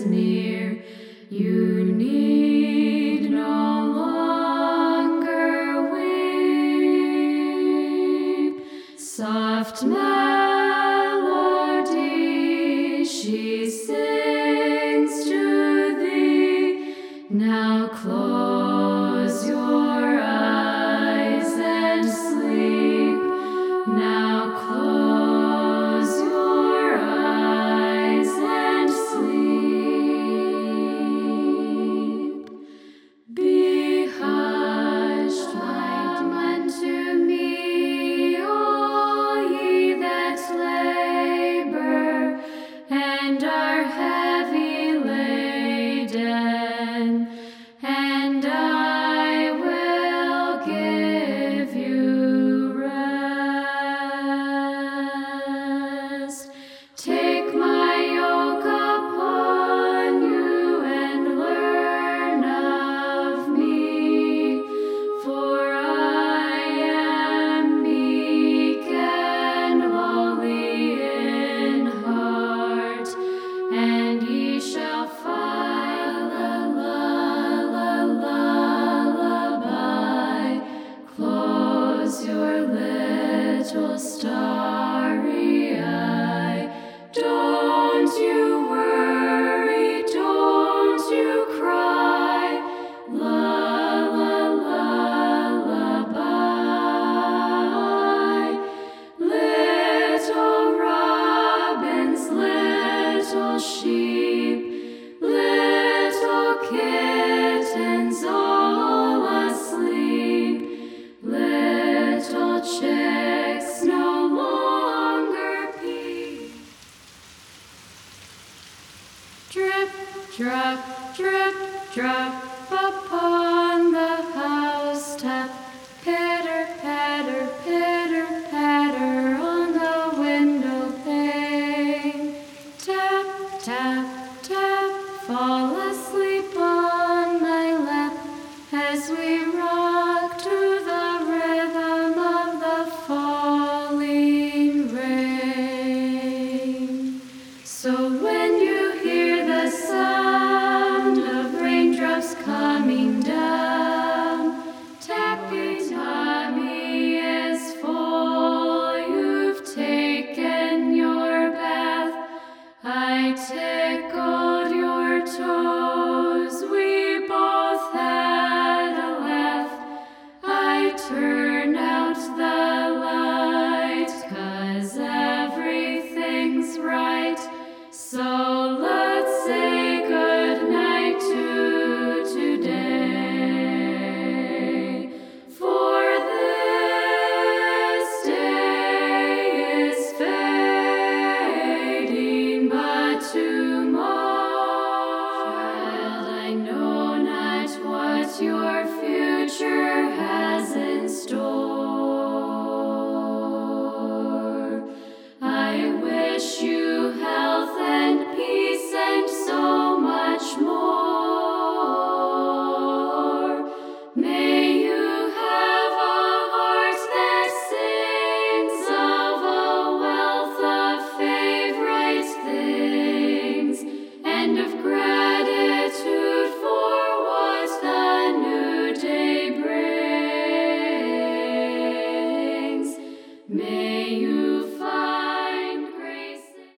near. You need no longer weep. Soft melody she sings to thee. Now close your eyes and sleep. Now close your eyes and sleep. Be hushed, come unto me, all ye that labor and are heavy laden, and I will give you rest. Take my yoke upon you and learn of me, for I am meek and lowly in heart, and ye shall find a lullaby. Close your little starry eye. Don't you worry, don't you cry. Lullaby. Little robins, little sheep, little kittens all asleep, little chicks no longer peep. Drip, drop, drip, drop upon the housetop. Pitter, patter, on the window pane. Tap, tap, tap, fall asleep on my lap as we